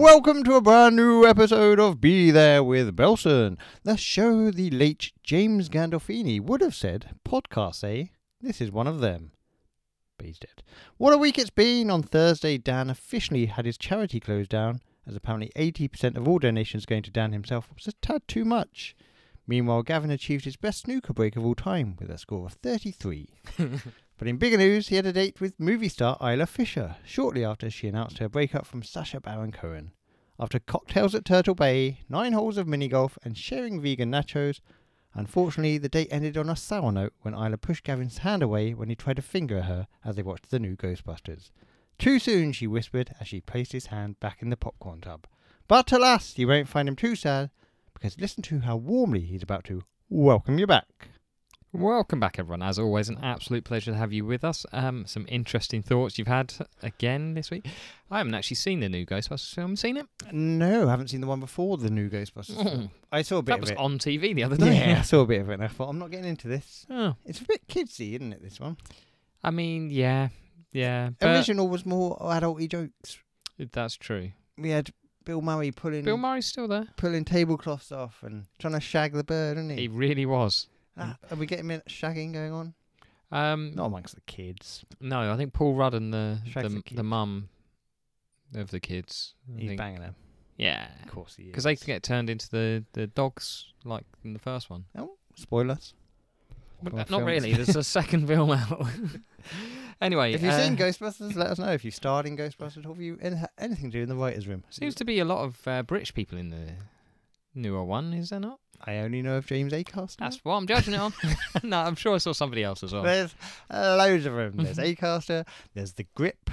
Welcome to a brand new episode of Be There with Belson, the show the late James Gandolfini would have said, podcasts, eh? This is one of them. But he's dead. What a week it's been. On Thursday, Dan officially had his charity closed down, as apparently 80% of all donations going to Dan himself was a tad too much. Meanwhile, Gavin achieved his best snooker break of all time with a score of 33. But in bigger news, he had a date with movie star Isla Fisher, shortly after she announced her breakup from Sacha Baron Cohen. After cocktails at Turtle Bay, 9 holes of mini-golf and sharing vegan nachos, unfortunately the date ended on a sour note when Isla pushed Gavin's hand away when he tried to finger her as they watched the new Ghostbusters. Too soon, she whispered as she placed his hand back in the popcorn tub. But alas, you won't find him too sad, because listen to how warmly he's about to welcome you back. Welcome back, everyone. As always, an absolute pleasure to have you with us. Some interesting thoughts you've had again this week. I haven't actually seen the new Ghostbusters film. Seen it? No, I haven't seen the one before the new Ghostbusters film. I saw a bit of it. That was on TV the other day. Yeah, I saw a bit of it and I thought, I'm not getting into this. Oh. It's a bit kidsy, isn't it, this one? I mean, yeah. Original was more adult-y jokes. That's true. We had Bill Murray pulling Bill Murray's still there. Pulling tablecloths off and trying to shag the bird, isn't he? He really was. Are we getting shagging going on? Not amongst the kids. No, I think Paul Rudd and Shags the mum of the kids. He's banging them. Yeah. Of course he is. Because they get turned into the dogs like in the first one. Oh, spoilers. Not really. There's a second film out. Anyway, if you've seen Ghostbusters, let us know. If you starred in Ghostbusters, or if you anything to do in the writer's room. Seems to be a lot of British people in the newer one, is there not? I only know of James Acaster. That's what I'm judging it on. No, I'm sure I saw somebody else as well. There's loads of them. There's Acaster. There's the Grip.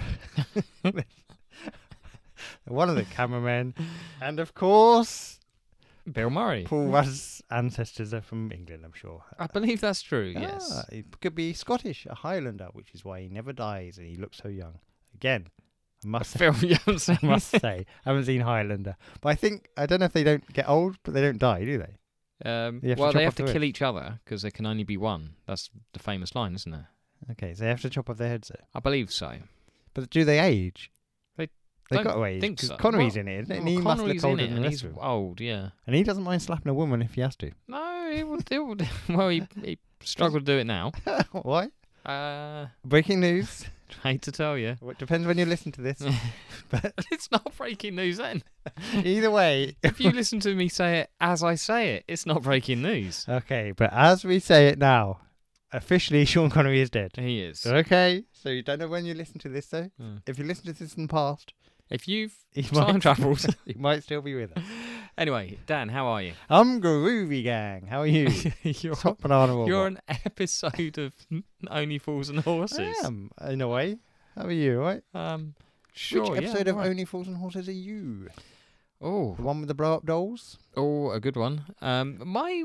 One of the cameramen. And of course, Bill Murray. Paul Rudd's ancestors are from England, I'm sure. I believe that's true, yes. He could be Scottish, a Highlander, which is why he never dies and he looks so young. Again, I must say, I haven't seen Highlander. But I don't know if they don't get old, but they don't die, do they? They have to kill each other because there can only be one. That's the famous line, isn't it? Okay, so they have to chop off their heads, though. I believe so. But do they age? They got to age. Think so. Connery's in it, isn't it? And he must look older than the rest he's of them. old, yeah. And he doesn't mind slapping a woman if he has to. No, he would. Well, he struggled to do it now. Why? Breaking news. Hate to tell you. Well, it depends when you listen to this. But it's not breaking news then. Either way. If you listen to me say it as I say it, it's not breaking news. Okay, but as we say it now, officially Sean Connery is dead. He is. Okay, so you don't know when you listen to this, though? Mm. If you listen to this in the past... If you've time travelled... he might still be with us. Anyway, Dan, how are you? I'm groovy, gang. How are you? Top banana robot. You're an episode of Only Fools and Horses. I am, in a way. How are you, right? Sure, Which episode yeah, of right. Only Fools and Horses are you? Oh. The one with the blow-up dolls? Oh, a good one. My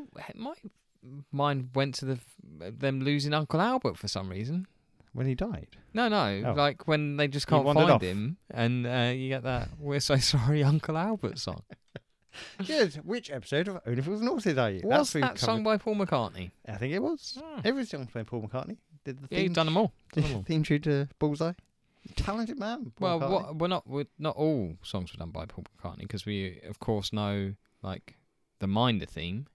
mind went to them losing Uncle Albert for some reason. When he died? No, Oh. like when they just can't find him, and you get that "We're So Sorry, Uncle Albert" song. Good. Which episode of Only Fools and Horses are you? Was that sung by Paul McCartney? I think it was. Every song's by Paul McCartney. Did the He's done them all. Theme tune to Bullseye. Talented man. Paul McCartney. We're not all songs were done by Paul McCartney because we, of course, know like the Minder theme.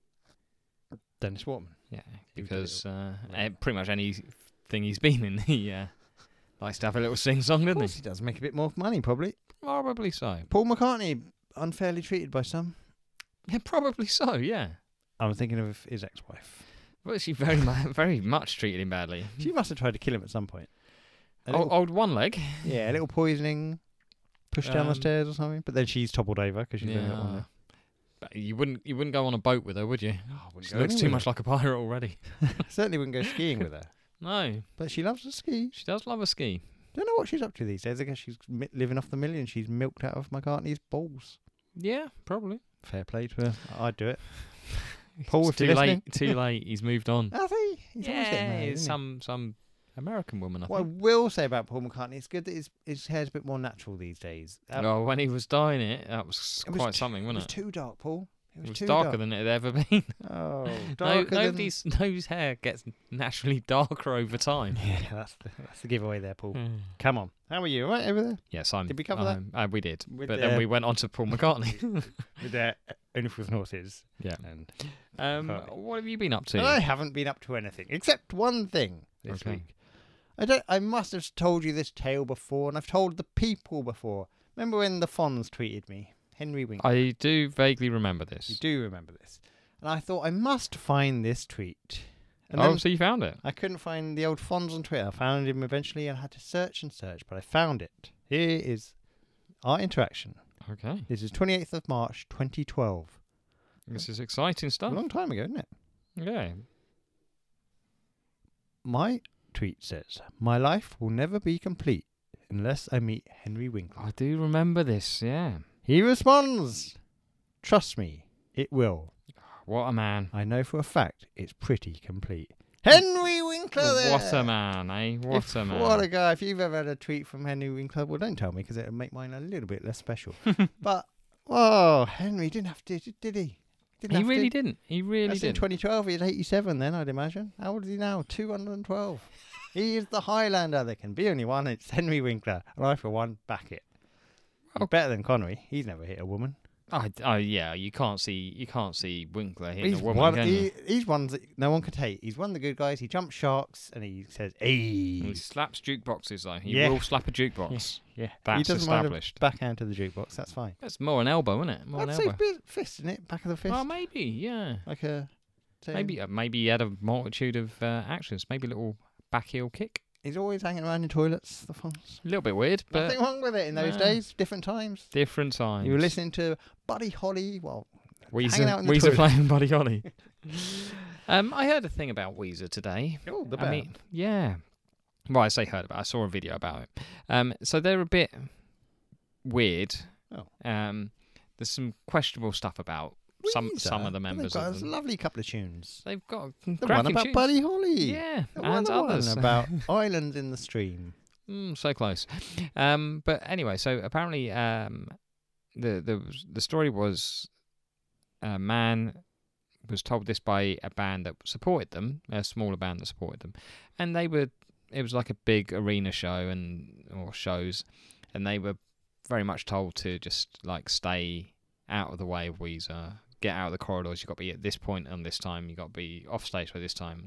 Dennis Waterman. Yeah, because pretty much anything he's been in, he likes to have a little sing-song, doesn't he? He does make a bit more money, probably. Probably so. Paul McCartney, unfairly treated by some. Yeah, probably so, yeah. I'm thinking of his ex-wife. Well, she very much treated him badly. She must have tried to kill him at some point. Old one leg? Yeah, a little poisoning, pushed down the stairs or something. But then she's toppled over because she's doing that one there. But you wouldn't go on a boat with her, would you? Oh, She looks too much like a pirate already. Certainly wouldn't go skiing with her. No. But she loves to ski. She does love a ski. Don't know what she's up to these days. I guess she's living off the million. She's milked out of McCartney's balls. Yeah, probably. Fair play to her. I'd do it. Paul, if too you're late. listening. Too late. He's moved on. Has he? He's almost getting married, it's isn't he? some American woman, I What I think. will say about Paul McCartney, it's good that his hair's a bit more natural these days. When he was dyeing it, that was quite something, wasn't it? Was too dark, Paul. It was too darker dark. than it had ever been. Oh, No, darker than... nobody's hair gets naturally darker over time. Yeah, that's the giveaway there, Paul. Come on. How are you? All right over there? Yes, I'm. Did we cover that? We did, With but then we went on to Paul McCartney. With their Only Fools and Horses. Yeah. And What have you been up to? I haven't been up to anything except one thing this Okay. week. I must have told you this tale before, and I've told the people before. Remember when the Fonz tweeted me? Henry Winkler. I do vaguely remember this. You do remember this. And I thought I must find this tweet. And Oh, then so you found it? I couldn't find the old Fonz on Twitter. I found him eventually and had to search and search, but I found it. Here is our interaction. Okay. This is 28th of March, 2012. This is exciting A stuff. long time ago, isn't it? Yeah. My tweet says, "My life will never be complete unless I meet Henry Winkler." I do remember this, yeah. He responds, "Trust me, it will. What a man. I know for a fact it's pretty complete." Henry Winkler there! What a man, eh? What a man. What a guy. If you've ever had a tweet from Henry Winkler, well, don't tell me because it'll make mine a little bit less special. But, oh, Henry didn't have to, did he? He really didn't. He really That's in didn't. 2012. He was 87 then, I'd imagine. How old is he now? 212. He is the Highlander. There can be only one. It's Henry Winkler. And I, for one, back it. Oh. Better than Connery. He's never hit a woman. Oh yeah, you can't see Winkler hitting He's a woman, can you? he's one that no one could hate. He's one of the good guys. He jumps sharks and he says, "Hey." He slaps jukeboxes though. He Yeah. will slap a jukebox. Yeah, That's he doesn't mind established. a backhand to the jukebox. That's fine. That's more an elbow, isn't it? More I'd an say elbow. fist, isn't it? Back of the fist. Oh, maybe, yeah. Like a Maybe he had a multitude of actions. Maybe a little back heel kick. He's always hanging around in toilets. The Fonz. A little bit weird, but Nothing wrong with it in those No. days. Different times. different times. You were listening to Buddy Holly. Well, hanging Weezer, out in the Weezer toilet. playing Buddy Holly. I heard a thing about Weezer today. Oh, the I mean, yeah. Well, I say heard about it. I saw a video about it. So they're a bit weird. Oh. There's some questionable stuff about some of the members They've got of a them. lovely couple of tunes. They've got The one cracking about tunes. Buddy Holly. Yeah, The and other others. one about islands in the stream. So close. But anyway, so apparently the story was a man was told this by a band that supported them, a smaller band that supported them, and it was like a big arena show or shows, and they were very much told to just like stay out of the way of Weezer, get out of the corridors. You've got to be at this point on this time. You've got to be off stage by this time.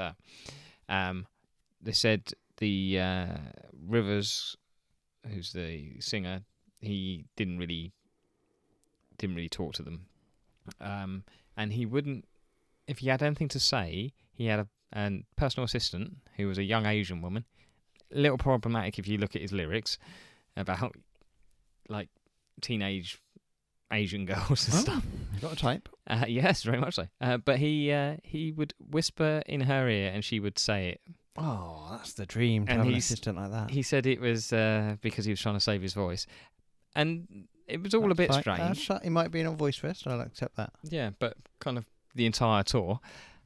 They said the Rivers, who's the singer, he didn't really talk to them, and he wouldn't. If he had anything to say, he had a personal assistant who was a young Asian woman. A little problematic if you look at his lyrics about like teenage Asian girls and stuff. You got a type? Yes, very much so. But he would whisper in her ear and she would say it. Oh, that's the dream to And have an he's- assistant like that. He said it was because he was trying to save his voice. And it was all a bit That's strange. fine. He might be in a voice fest. I'll accept that. Yeah, but kind of the entire tour.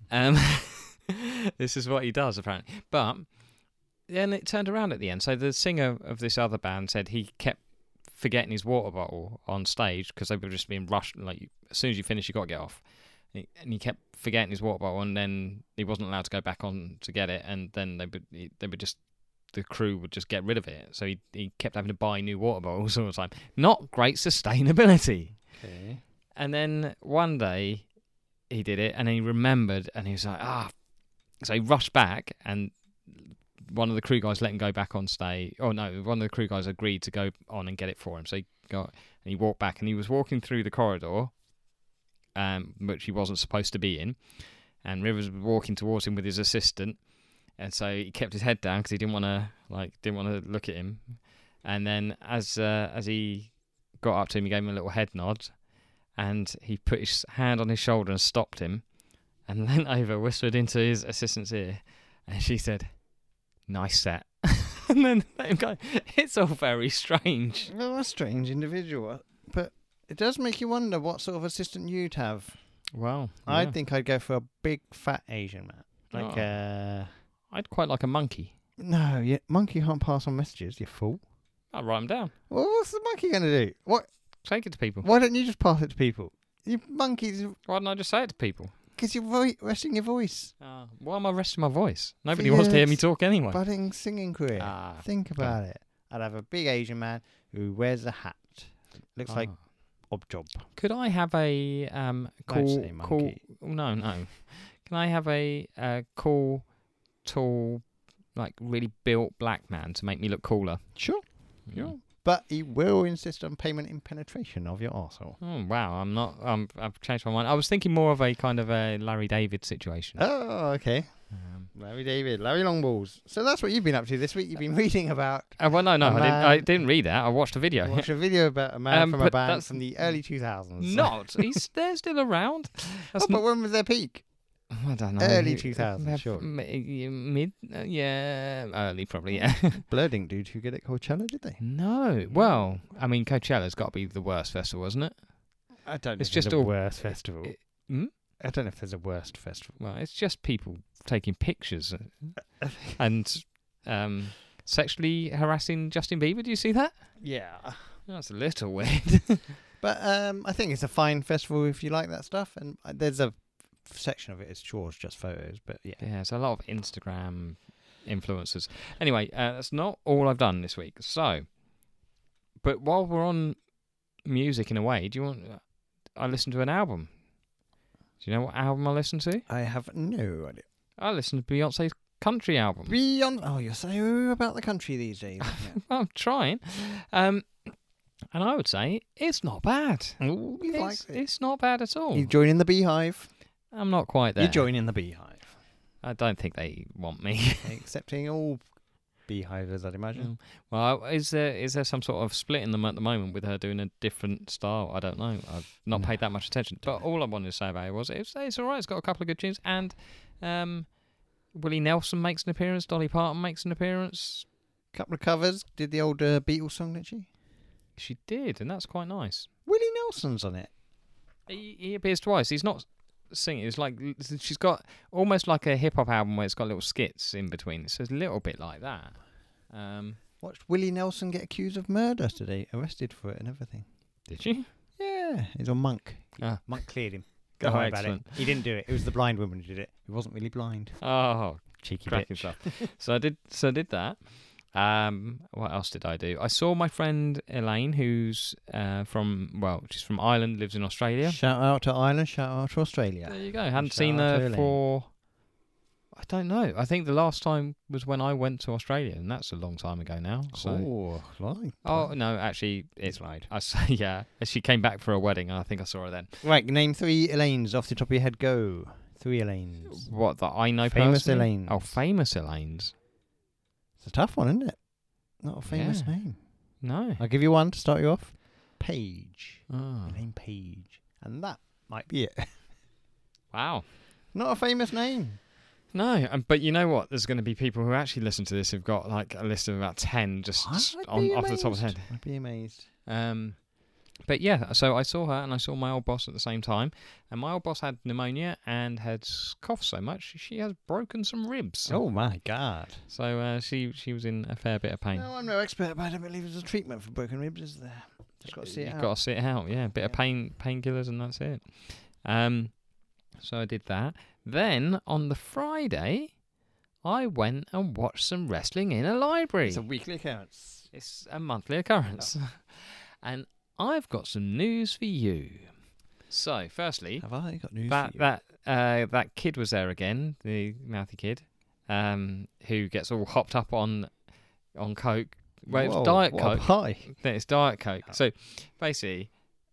This is what he does, apparently. But then it turned around at the end. So the singer of this other band said he kept forgetting his water bottle on stage because they were just being rushed. Like, as soon as you finish, you got to get off. And he kept forgetting his water bottle, and then he wasn't allowed to go back on to get it. And then they would just, the crew would just get rid of it. So he kept having to buy new water bottles all the time. Not great sustainability. Okay. And then one day he did it, and he remembered, and he was like, So he rushed back, and one of the crew guys let him go back on stage. Oh no, one of the crew guys agreed to go on and get it for him. So he got, and he walked back, and he was walking through the corridor, which he wasn't supposed to be in. And Rivers was walking towards him with his assistant, and so he kept his head down because he didn't want to look at him. And then as he got up to him, he gave him a little head nod, and he put his hand on his shoulder and stopped him, and leant over, whispered into his assistant's ear, and she said, "Nice set." And then let him go. It's all very strange. Well, a strange individual, but it does make you wonder what sort of assistant you'd have. Well, I think I'd go for a big fat Asian man. Like I'd quite like a monkey. no, monkey can't pass on messages. You fool. I'll write them down. Well, what's the monkey going to do? What? Take it to people. Why don't you just pass it to people? You monkeys, Why didn't I just say it to people? because you're resting your voice. Why am I resting my voice? Nobody wants to hear me talk anyway. Budding singing career. Ah, Think about it. I'd have a big Asian man who wears a hat. Looks like Ob Job. Could I have a cool? No. Can I have a cool, tall, like really built black man to make me look cooler? Sure. But he will insist on payment in penetration of your arsehole. Oh wow, I'm not. I've changed my mind. I was thinking more of a kind of a Larry David situation. Oh, okay. Larry David, Larry Longballs. So that's what you've been up to this week. You've been reading about. Well, no, I didn't read that. I watched a video. Watched a video about a man from a but band that's from the early 2000s. Not. They're still around. But when was their peak? I don't know. Early 2000s, sure. Mid, early probably, yeah. Blur didn't do too good at Coachella, did they? No. Well, I mean, Coachella's got to be the worst festival, isn't it? I don't know It's if just there's a all- worst festival. Hmm? I don't know if there's a worst festival. Well, it's just people taking pictures and sexually harassing Justin Bieber. Do you see that? Yeah. That's a little weird. But I think it's a fine festival if you like that stuff. And there's a section of it is chores, just photos. But yeah. Yeah, there's a lot of Instagram influencers. Anyway, that's not all I've done this week. So, but while we're on music in a way, do you want... I listened to an album. Do you know what album I listened to? I have no idea. I listened to Beyonce's country album. Oh, you're so about the country these days. I'm trying. And I would say it's not bad. Oh, you like it. It's not bad at all. You joining the Beehive? I'm not quite there. You're joining the Beehive. I don't think they want me. Accepting all beehivers, I'd imagine. Well, is there some sort of split in them at the moment with her doing a different style? I don't know. I've not paid that much attention. But all I wanted to say about it was it's all right. It's got a couple of good tunes. And Willie Nelson makes an appearance. Dolly Parton makes an appearance. Couple of covers. Did the old Beatles song, didn't she? She did, and that's quite nice. Willie Nelson's on it. He appears twice. He's not singing. It's like she's got almost like a hip hop album where it's got little skits in between. So it's a little bit like that. Watched Willie Nelson get accused of murder today, arrested for it and everything. Did you? Yeah, he's on Monk. Monk cleared him. Don't worry about it. He didn't do it. It was the blind woman who did it. He wasn't really blind. Oh, Cheeky cracking bitch. stuff. So I did that. What else did I do? I saw my friend Elaine, who's she's from Ireland, lives in Australia. Shout out to Ireland, shout out to Australia. There you go. Hadn't Shout seen out to her Elaine. for... I don't know. I think the last time was when I went to Australia, and that's a long time ago now. So. Oh, no, actually, it's lied. yeah. She came back for a wedding, and I think I saw her then. Right, name 3 Elaines off the top of your head. Go. 3 Elaines. What, that I know Famous personally? Elaines. Oh, famous Elaines. It's a tough one, isn't it? Not a famous Yeah. name. No. I'll give you one to start you off. Paige. Oh. Elaine Page. And that might be it. Wow. Not a famous name. No, but you know what? There's going to be people who actually listen to this who've got like a list of about 10 just off the top of the head. I'd be amazed. But yeah, so I saw her and I saw my old boss at the same time. And my old boss had pneumonia and had coughed so much, she has broken some ribs. Oh my God. So she was in a fair bit of pain. No, I'm no expert, but I don't believe there's a treatment for broken ribs, is there? Just got to see it You've out. got to sit it out, yeah. A bit of painkillers and that's it. So I did that. Then on the Friday, I went and watched some wrestling in a library. It's a weekly occurrence. It's a monthly occurrence. And I've got some news for you. So, firstly, Have I got news for you? that kid was there again, the mouthy kid, who gets all hopped up on Coke. Well, it's Diet Coke. Pie. It's Diet Coke. So, basically,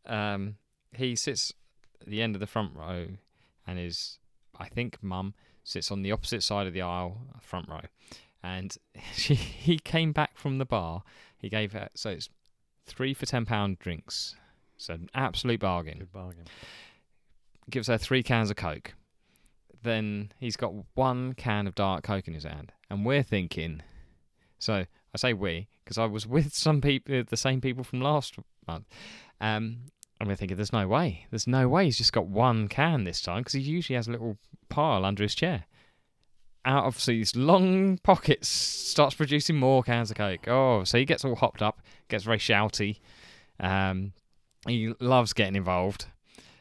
he sits at the end of the front row, and his, I think, mum sits on the opposite side of the aisle, front row, and he came back from the bar. He gave her, so it's 3 for £10 drinks. So an absolute bargain. Good bargain. Gives her 3 cans of Coke. Then he's got 1 can of Diet Coke in his hand. And we're thinking... So I say we, because I was with some people, the same people from last month. And we're thinking, there's no way. There's no way he's just got 1 can this time, because he usually has a little pile under his chair. Out of these long pockets, starts producing more cans of Coke. Oh, so he gets all hopped up, gets very shouty. He loves getting involved.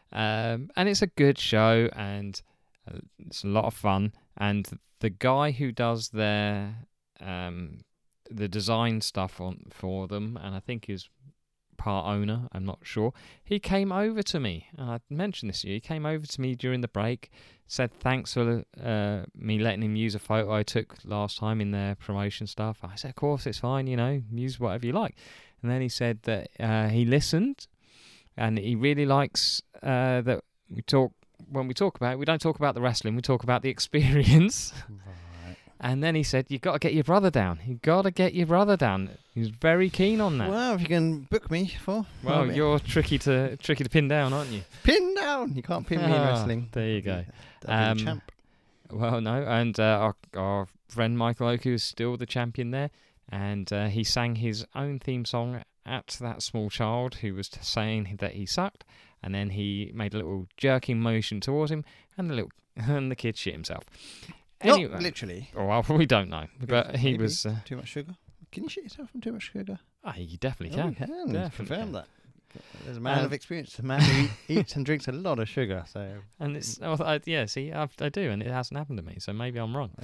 And it's a good show, and it's a lot of fun. And the guy who does their the design stuff for them, and I think is part owner, I'm not sure, he came over to me, and I mentioned this to you, he came over to me during the break, said thanks for me letting him use a photo I took last time in their promotion stuff. I said, of course, it's fine, use whatever you like. And then he said that he listened, and he really likes that when we talk about it, we don't talk about the wrestling, we talk about the experience. And then he said, "You've got to get your brother down. You've got to get your brother down." He was very keen on that. Well, if you can book me for... Well, you're tricky to pin down, aren't you? Pin down! You can't pin me in wrestling. There you go. That'd be the champ. Well, no, and our friend Michael Oku is still the champion there, and he sang his own theme song at that small child who was saying that he sucked, and then he made a little jerking motion towards him, and the kid shit himself. Anyway, Not literally. Oh, well, we don't know, but he Maybe. was Too much sugar? Can you shit yourself from too much sugar? you definitely Oh, can. you can. Definitely Confirm can. that. There's a man of experience, a man who eats and drinks a lot of sugar. So, And it's I do, and it hasn't happened to me, so maybe I'm wrong.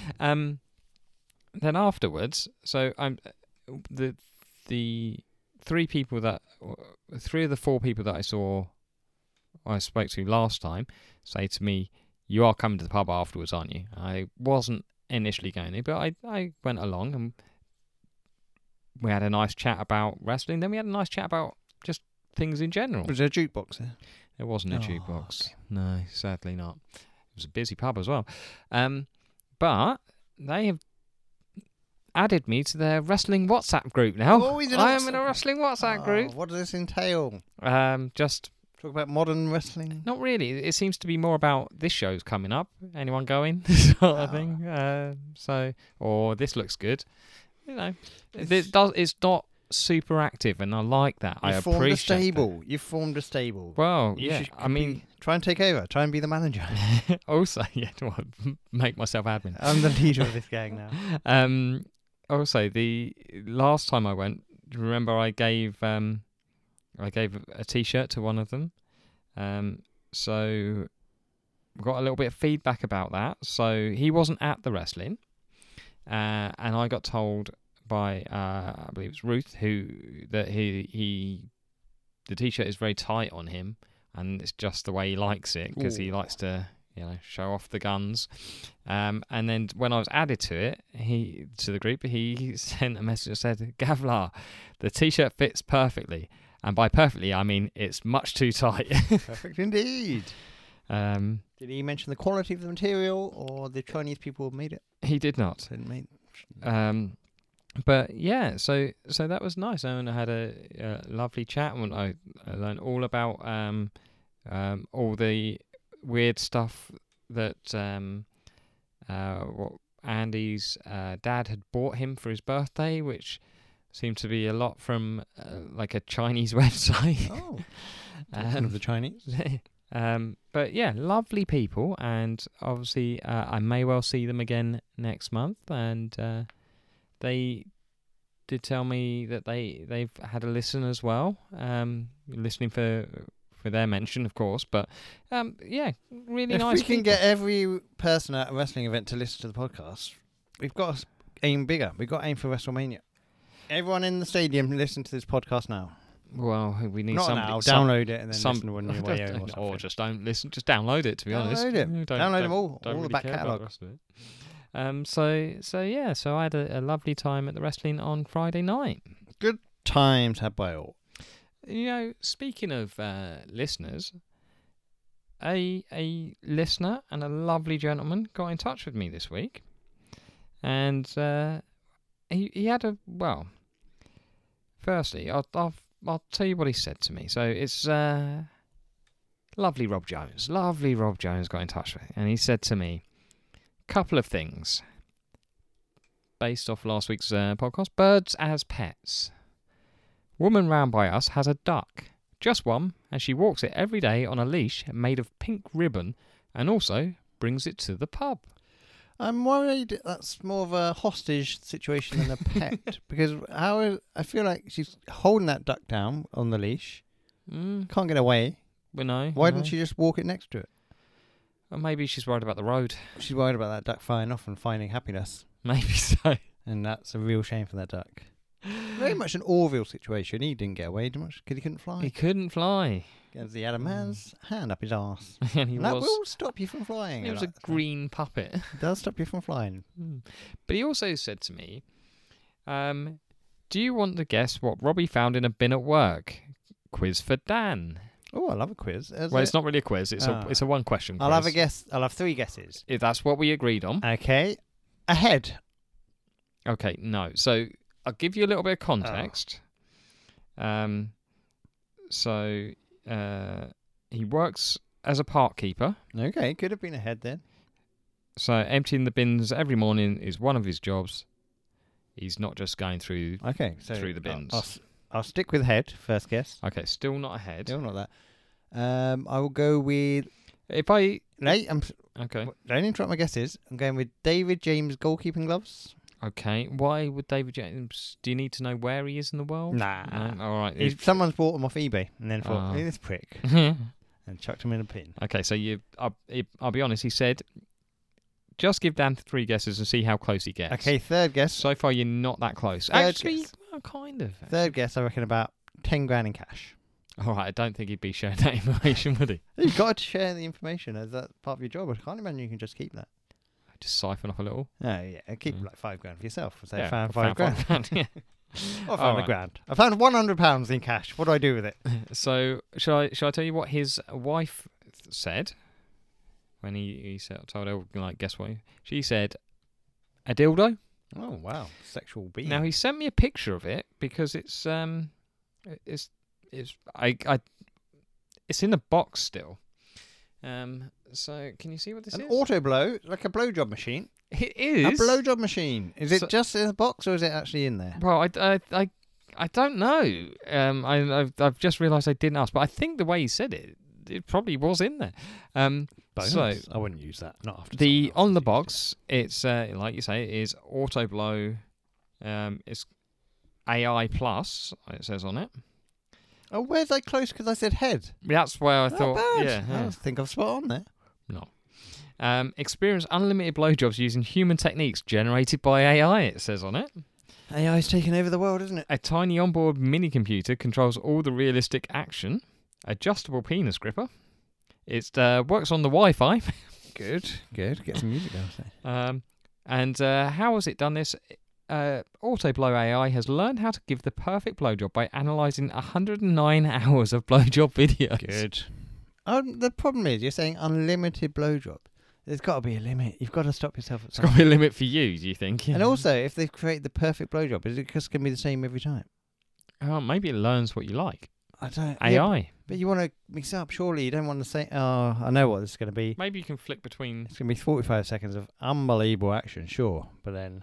Then afterwards, so I'm the three of the four people that I spoke to last time say to me, "You are coming to the pub afterwards, aren't you?" I wasn't initially going to, but I went along, and we had a nice chat about wrestling. Then we had a nice chat about just things in general. was there a jukebox there? There wasn't a jukebox. Okay. No, sadly not. It was a busy pub as well. But they have added me to their wrestling WhatsApp group now. Oh, he's in I am in a wrestling WhatsApp group. What does this entail? Just Talk about modern wrestling? not really. It seems to be more about this show's coming up. Anyone going? sort of thing. Or this looks good. It's not super active, and I like that. I appreciate that. You've formed a stable. Well, Yeah, try and take over. Try and be the manager. Also, make myself admin. I'm the leader of this gang now. Also, the last time I went, remember I gave a T-shirt to one of them. So we got a little bit of feedback about that. So he wasn't at the wrestling, and I got told by I believe it's Ruth that the T-shirt is very tight on him, and it's just the way he likes it because he likes to show off the guns. And then when I was added to the group, he sent a message that said, "Gavlar, the T-shirt fits perfectly." And by perfectly, I mean it's much too tight. Perfect indeed. Did he mention the quality of the material or the Chinese people who made it? He did not. But yeah, so that was nice. And I had a lovely chat, and I learned all about all the weird stuff that what Andy's dad had bought him for his birthday, which seemed to be a lot from like a Chinese website. Oh, one of the Chinese. But yeah, lovely people, and obviously I may well see them again next month. And they did tell me that they've had a listen as well, listening for their mention, of course. But yeah, really nice. If we can get every person at a wrestling event to listen to the podcast, we've got to aim bigger. We've got to aim for WrestleMania. Everyone in the stadium, listen to this podcast now. Well, we need Not somebody. Now, download it and then listen when you're way home. Or just don't listen. Just download it. To be honest, download them all Don't really the back care about catalogue. the rest of it. So I had a lovely time at the wrestling on Friday night. Good times had by all. Speaking of listeners, a listener and a lovely gentleman got in touch with me this week, and he had a well. Firstly, I'll tell you what he said to me. So it's lovely Rob Jones. Lovely Rob Jones got in touch with me, and he said to me a couple of things based off last week's podcast. Birds as pets. Woman round by us has a duck. Just one, and she walks it every day on a leash made of pink ribbon, and also brings it to the pub. I'm worried that's more of a hostage situation than a pet, because I feel like she's holding that duck down on the leash, can't get away. Well, no. Why no. didn't she just walk it next to it? Or maybe she's worried about the road. She's worried about that duck flying off and finding happiness. Maybe so. And that's a real shame for that duck. Very much an Orville situation. He didn't get away too much because he couldn't fly. He couldn't fly. Because he had a man's hand up his arse. And he And that was. will stop you from flying. He was a green puppet. It does stop you from flying. But he also said to me, do you want to guess what Robbie found in a bin at work? Quiz for Dan. Oh, I love a quiz. Well, it's not really a quiz. It's a one question quiz. I'll have a guess. I'll have 3 guesses. If that's what we agreed on. Okay. A head. Okay, no. So I'll give you a little bit of context. So he works as a park keeper. Okay, could have been a head then. So emptying the bins every morning is one of his jobs. He's not just going through through the bins. I'll stick with head, first guess. Okay, still not a head. Still not that. I will go with... If I... Okay. Don't interrupt my guesses. I'm going with David James goalkeeping gloves. Okay, why would David James... Do you need to know where he is in the world? Nah. No? All right. Someone's bought them off eBay and then thought, hey, this prick, and chucked them in a bin. Okay, so I'll be honest, he said, just give Dan 3 guesses and see how close he gets. Okay, third guess. So far, you're not that close. Third Actually, guess. well, kind of. Third guess, I reckon about 10 grand in cash. All right, I don't think he'd be sharing that information, would he? You've got to share the information as that's part of your job. I can't imagine you can just keep that. Just siphon off a little. Oh, yeah. Keep like 5 grand for yourself. So Yeah, I found 5 grand. Yeah. I found a grand. I found £100 in cash. What do I do with it? So, shall I tell you what his wife said when he told her, like, guess what? She said, a dildo. Oh, wow. Sexual being. Now, he sent me a picture of it because it's in the box still. So can you see what this An is? auto blow, like a blowjob machine. It is A blowjob machine. Is it just in a box or is it actually in there? Well, I don't know. I've just realised I didn't ask, but I think the way he said it, it probably was in there. So I wouldn't use that. Not after the on the box, it's like you say, it is auto blow. It's AI plus. It says on it. Oh, where's I close? Because I said head. That's where I Not thought. bad. Yeah. I think I've spot on there. No. Experience unlimited blowjobs using human techniques generated by AI, it says on it. AI's taking over the world, isn't it? A tiny onboard mini computer controls all the realistic action. Adjustable penis gripper. It works on the Wi-Fi. Good. Get some music down. And how has it done this? Autoblow AI has learned how to give the perfect blowjob by analysing 109 hours of blowjob videos. Good. The problem is you're saying unlimited blowjob. There's got to be a limit. You've got to stop yourself at It's got to be a limit for you, do you think? And also, if they've created the perfect blowjob, is it just going to be the same every time? Oh, maybe it learns what you like. I don't. AI. Yeah, but you want to mix it up, surely. You don't want to say, oh, I know what this is going to be. Maybe you can flick between... It's going to be 45 seconds of unbelievable action, sure. But then...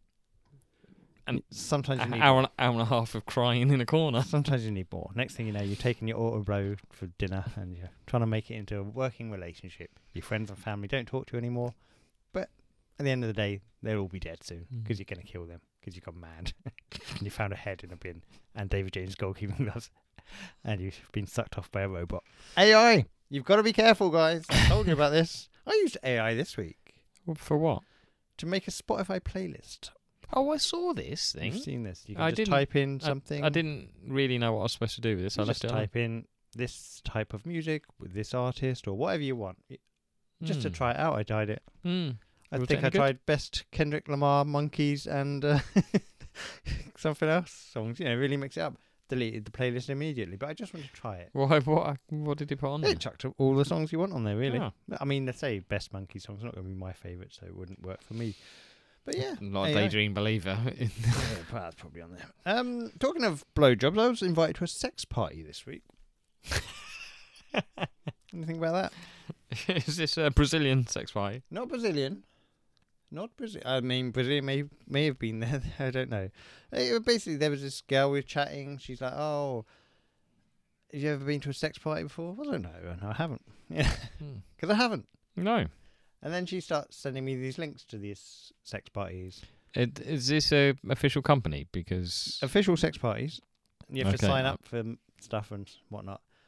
And sometimes you an need hour and a half of crying in a corner. Sometimes you need more. Next thing you know, you're taking your auto blow for dinner and you're trying to make it into a working relationship. Your friends and family don't talk to you anymore. But at the end of the day, they'll all be dead soon because you're going to kill them because you got mad and you found a head in a bin and David James goalkeeping gloves and you've been sucked off by a robot. AI! You've got to be careful, guys. I told you about this. I used AI this week. For what? To make a Spotify playlist. Oh, I saw this thing. You've seen this. You I can just didn't- type in something. I didn't really know what I was supposed to do with this. You I left just it on. type in this type of music with this artist or whatever you want. Just to try it out, I tried it. Mm. I Was it think any I good? tried best Kendrick Lamar, Monkeys, and something else songs. Really mix it up. Deleted the playlist immediately, but I just wanted to try it. What did he put on there? It chucked all the songs you want on there, really. Oh. I mean, let's say best Monkey song's not going to be my favourite, so it wouldn't work for me. But yeah, Not a AI. daydream belbeliever. Yeah, that's probably on there. Talking of blowjobs, I was invited to a sex party this week. Anything about that? Is this a Brazilian sex party? Not Brazilian. Not Brazil. I mean, Brazil may have been there. I don't know. Basically, there was this girl we were chatting. She's like, "Oh, have you ever been to a sex party before?" I don't know. No, I haven't. Yeah, because I haven't. No. And then she starts sending me these links to these sex parties, Is this a official company? Because official sex parties. You have to Okay. sign up for stuff and whatnot.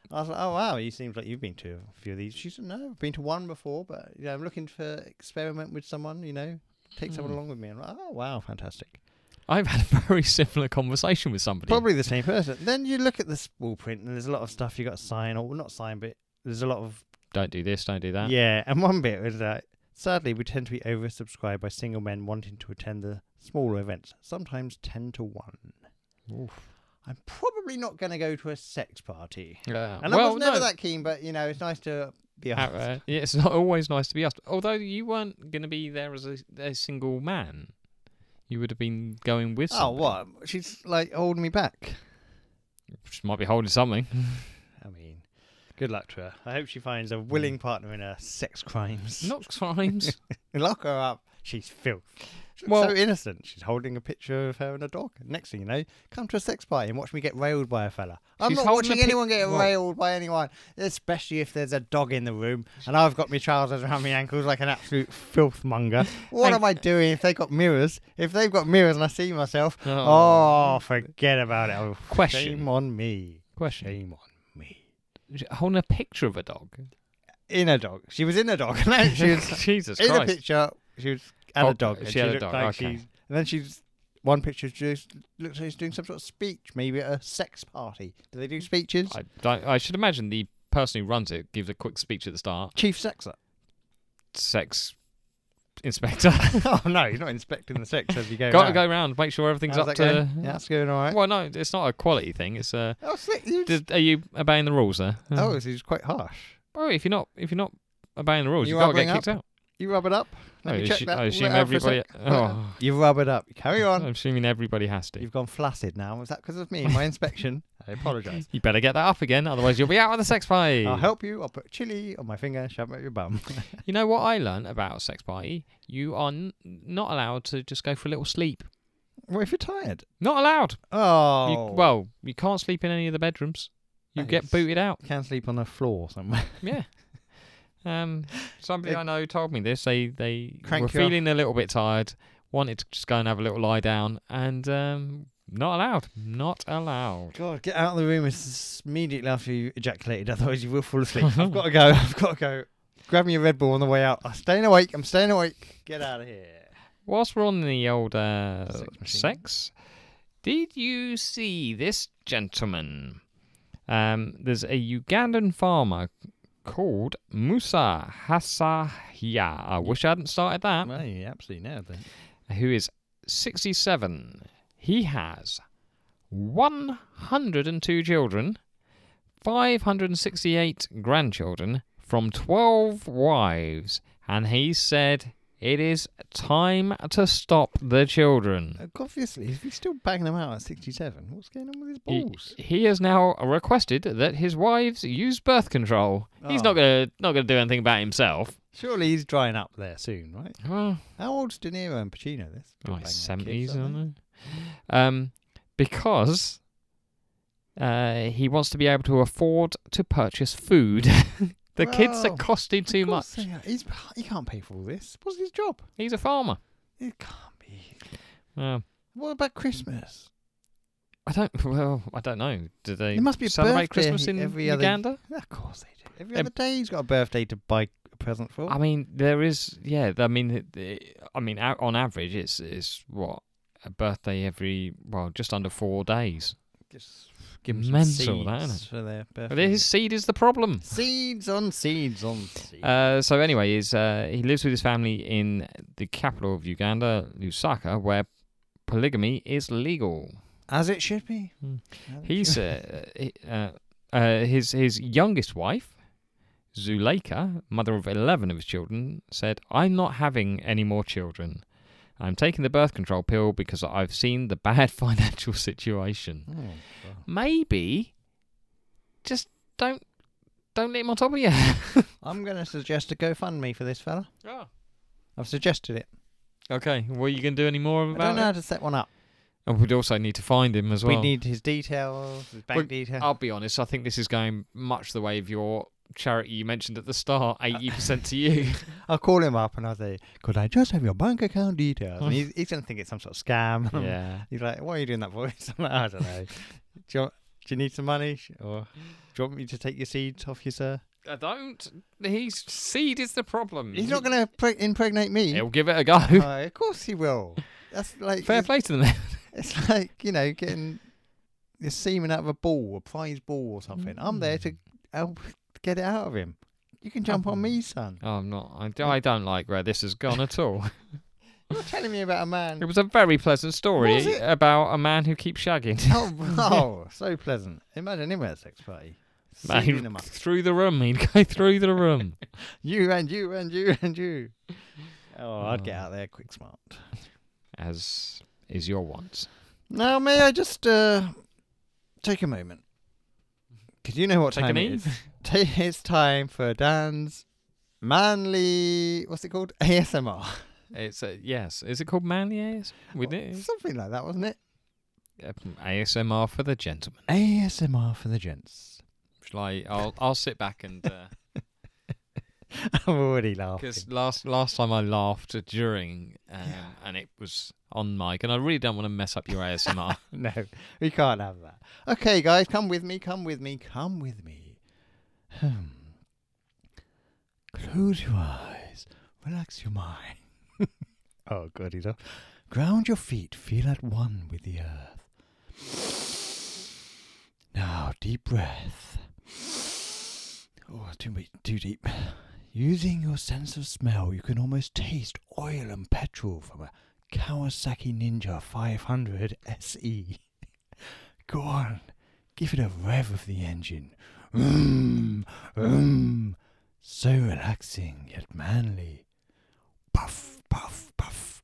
I was like, oh wow, you seems like you've been to a few of these. She said, no, I've been to one before, but I'm looking to experiment with someone, take someone along with me. I'm like, oh wow, fantastic. I've had a very similar conversation with somebody. Probably the same person. Then you look at the small print and there's a lot of stuff you got to sign, or not sign, but there's a lot of... Don't do this, don't do that. Yeah, and one bit was that, sadly, we tend to be oversubscribed by single men wanting to attend the smaller events, sometimes 10 to 1. Oof. I'm probably not going to go to a sex party. Yeah. And I was never that keen, but, it's nice to be asked. Yeah, it's not always nice to be asked. Although you weren't going to be there as a single man. You would have been going with somebody. Oh, what? She's, holding me back. She might be holding something. I mean, good luck to her. I hope she finds a willing partner in her sex crimes. Not crimes. Lock her up. She's filth. She's Well- so innocent. She's holding a picture of her and a dog. Next thing you know, come to a sex party and watch me get railed by a fella. I'm She's not holding watching a pic- anyone get Well- railed by anyone, especially if there's a dog in the room and I've got my trousers around my ankles like an absolute filth monger. What am I doing if they've got mirrors? If they've got mirrors and I see myself, forget about it. Oh, Question. Shame on me. Question. Shame on me. Holding a picture of a dog. In a dog. She was in a dog. No, she was Jesus in Christ. a picture. She was at Oh, a dog. and she had a looked dog, like okay. And then one picture just looks like she's doing some sort of speech, maybe at a sex party. Do they do speeches? I should imagine the person who runs it gives a quick speech at the start. Chief sexer. Sex inspector. Oh no, he's not inspecting the sex as you go. Got to round. go round, make sure everything's How's up that to. going? Yeah, that's going all right. Well, no, it's not a quality thing. It's Oh, slick. You Are you obeying the rules there? oh, this is quite harsh. Oh, if you're not obeying the rules, You you've got to rubbing get kicked up? out. You rub it up. Let me check that. I assume Let it out for a everybody. sec. Let it out. Oh, You rub it up. Carry on. I'm assuming everybody has to. You've gone flaccid now. Was that because of me? My inspection. I apologise. You better get that up again, otherwise you'll be out of the sex party. I'll help you. I'll put chili on my finger, shove it up your bum. You know what I learned about a sex party? You are not allowed to just go for a little sleep. What if you're tired? Not allowed. Oh. You can't sleep in any of the bedrooms. You Nice. get booted out. You can sleep on the floor somewhere. Yeah. Somebody I know told me this. They Crank were you off. feeling a little bit tired, wanted to just go and have a little lie down, and not allowed. Not allowed. God, get out of the room immediately after you ejaculated, otherwise you will fall asleep. I've got to go. I've got to go. Grab me a Red Bull on the way out. I'm staying awake. I'm staying awake. Get out of here. Whilst we're on the old Sex machine. sex, did you see this gentleman? There's a Ugandan farmer called Musa Hasahia. I wish I hadn't started that. Well, you absolutely nailed that. Who is 67. He has 102 children, 568 grandchildren from 12 wives, and he said it is time to stop the children. Obviously, if he's still banging them out at 67, what's going on with his balls? He has now requested that his wives use birth control. He's Oh. not gonna do anything about himself. Surely he's drying up there soon, right? Well, How old's De Niro and Pacino? This like 70s, I don't know. Because he wants to be able to afford to purchase food. The kids are Well, costing too much. He can't pay for all this. What's his job? He's a farmer. It can't be. What about Christmas? I don't know. Do they There must be a celebrate birthday Christmas in every other- Uganda? Yeah, of course they do. Every other day he's got a birthday to buy a present for. I mean, there is. Yeah, I mean, on average, it's what, a birthday every just under 4 days. Just give them Mental, some that, seeds isn't it? for their But birthday. his seed is the problem. Seeds on seeds on seeds. So anyway, he lives with his family in the capital of Uganda, Lusaka, where polygamy is legal. As it should be. He's his youngest wife, Zuleika, mother of 11 of his children, said, "I'm not having any more children. I'm taking the birth control pill because I've seen the bad financial situation." Maybe just don't let him on top of you. I'm going to suggest a GoFundMe for this fella. Oh. I've suggested it. Okay, well, you can do any more I about don't know how it? to set one up. And we'd also need to find him as well. We need his details, his bank details. I'll be honest, I think this is going much the way of your charity you mentioned at the start, 80% to you. I'll call him up and I'll say, could I just have your bank account details? And he's going to think it's some sort of scam. Yeah. He's like, why are you doing that voice? I'm like, I don't know. you need some money? Or do you want me to take your seeds off you, sir? I don't. Seed is the problem. He's not going to impregnate me. He'll give it a go. Of course he will. That's like Fair play to them then. It's like, getting the semen out of a ball, a prize ball or something. I'm there to help get it out of him. You can jump on me, son. Oh, I'm not. I don't like where this has gone at all. You're telling me about a man. It was a very pleasant Was story it? about a man who keeps shagging. Oh, so pleasant. Imagine him at a sex party. Man, Seeding him up. through the room. He'd go through the room. You and you and you and you. Oh, I'd get out there quick smart. As is your want. Now, may I just take a moment? Because you know what Take time an it is. It's time for Dan's manly... What's it called? ASMR. It's yes. Is it called Manly AS? We did Something like that, wasn't it? ASMR for the gentleman. ASMR for the gents. Shall I? I'll sit back and I'm already laughing. because last time I laughed during and it was on mic, and I really don't want to mess up your ASMR. No, we can't have that. Okay, guys, come with me, come with me, come with me. Close your eyes, relax your mind. Oh, good, he's off. Ground your feet, feel at one with the earth. Now, deep breath. Oh, too deep. Using your sense of smell, you can almost taste oil and petrol from a Kawasaki Ninja 500 SE. Go on, give it a rev of the engine. So relaxing yet manly. Puff, puff, puff.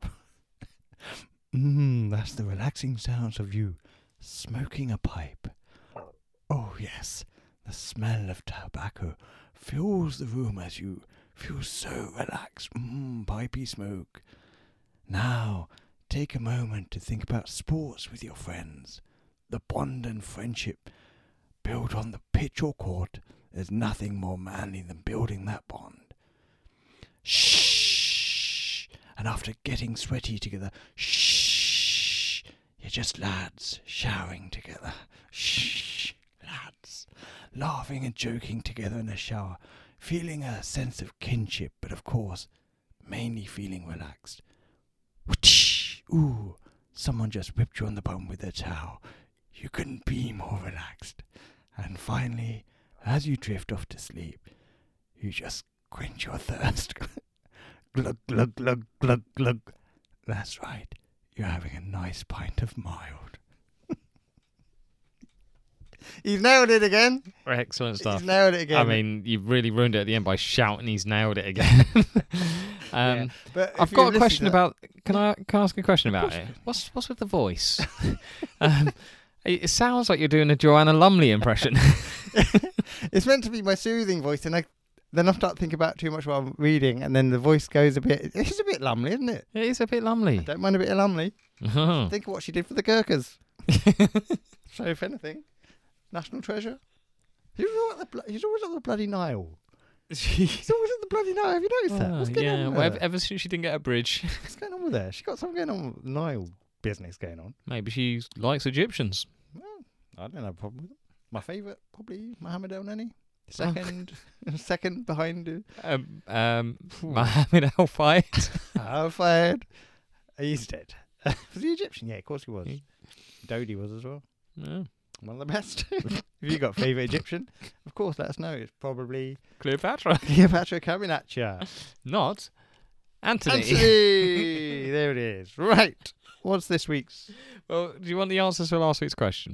That's the relaxing sounds of you smoking a pipe. Oh yes, the smell of tobacco fills the room as you feel so relaxed. Pipey smoke. Now, take a moment to think about sports with your friends. The bond and friendship built on the pitch or court. There's nothing more manly than building that bond. Shh. And after getting sweaty together, shh. You're just lads showering together. Shh. Lads. Laughing and joking together in the shower. Feeling a sense of kinship, but of course, mainly feeling relaxed. Ooh, someone just whipped you on the bum with a towel. You couldn't be more relaxed. And finally, as you drift off to sleep, you just quench your thirst. Glug, glug, glug, glug, glug. That's right. You're having a nice pint of mild. He's nailed it again. Excellent stuff. He's nailed it again. I mean, you've really ruined it at the end by shouting he's nailed it again. Yeah, but I've got a question about... Can I ask a question about it? What's with the voice? It sounds like you're doing a Joanna Lumley impression. It's meant to be my soothing voice, and then I start thinking about it too much while I'm reading, and then the voice goes a bit... It's a bit Lumley, isn't it? It is a bit Lumley. I don't mind a bit of Lumley. Oh. Think of what she did for the Gurkhas. So, if anything, national treasure. He's always on the bloody Nile. He's always on the bloody Nile. Have you noticed that? What's going on with well, her? ever since she didn't get a bridge. What's going on with her? She got something going on with Nile business going on. Maybe she likes Egyptians. Well, I don't have a problem with them. My favourite, probably Mohammed El Neni. Second behind... Mohammed Al-Fayed. Al-Fayed. He's dead. Was he Egyptian? Yeah, of course he was. Dodi was as well. No. One of the best. If you got favourite Egyptian, of course, let us know. It's probably Cleopatra. Cleopatra coming at ya. Not Anthony. Anthony! There it is. Right. What's this week's? Well, do you want the answers to last week's question?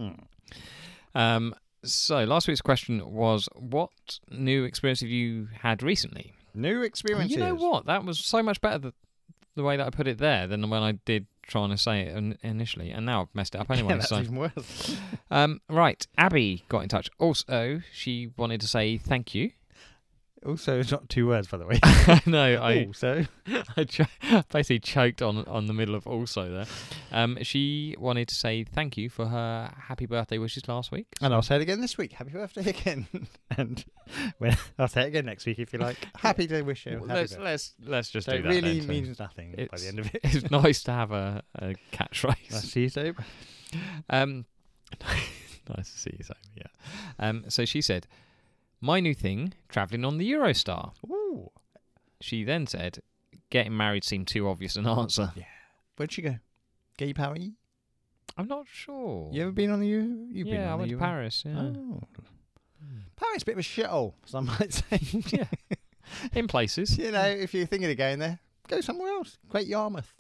So last week's question was, what new experience have you had recently? New experiences. You know what? That was so much better the way that I put it there than when I did trying to say it initially, and now I've messed it up anyway. Yeah, that's even worse. Right, Abby got in touch. Also, she wanted to say thank you. Also, it's not 2 words, by the way. No, Also. I basically choked on the middle of also there. She wanted to say thank you for her happy birthday wishes last week. And I'll say it again this week. Happy birthday again. And I'll say it again next week if you like. Happy to wish you. Let's just So do it that. really then, means nothing by the end of it. It's nice to have a catchphrase. That's you, so. Nice to see you, Amy. Yeah. So she said, "My new thing, travelling on the Eurostar." Ooh. She then said, "Getting married seemed too obvious an answer." Yeah. Where'd she go? Gay Paris? I'm not sure. You ever been on the Euro? You've been Yeah, I on went the to Euro? Paris. Yeah. Oh. Paris, a bit of a shithole, some might say. Yeah. In places. You know, if you're thinking of going there, go somewhere else. Great Yarmouth.